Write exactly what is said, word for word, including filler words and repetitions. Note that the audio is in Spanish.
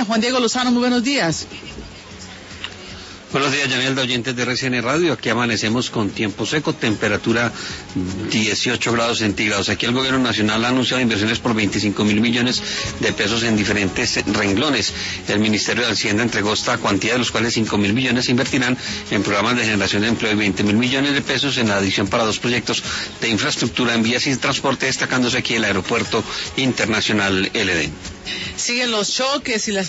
línea. Juan Diego Lozano, muy buenos días. Buenos días, Yanelda, oyentes de R C N Radio. Aquí amanecemos con tiempo seco, temperatura dieciocho grados centígrados. Aquí el gobierno nacional ha anunciado inversiones por veinticinco mil millones de pesos en diferentes renglones. El Ministerio de Hacienda entregó esta cuantía, de los cuales cinco mil millones se invertirán en programas de generación de empleo y veinte mil millones de pesos en la adición para dos proyectos de infraestructura en vías y transporte, destacándose aquí el Aeropuerto Internacional L D. Siguen los choques y las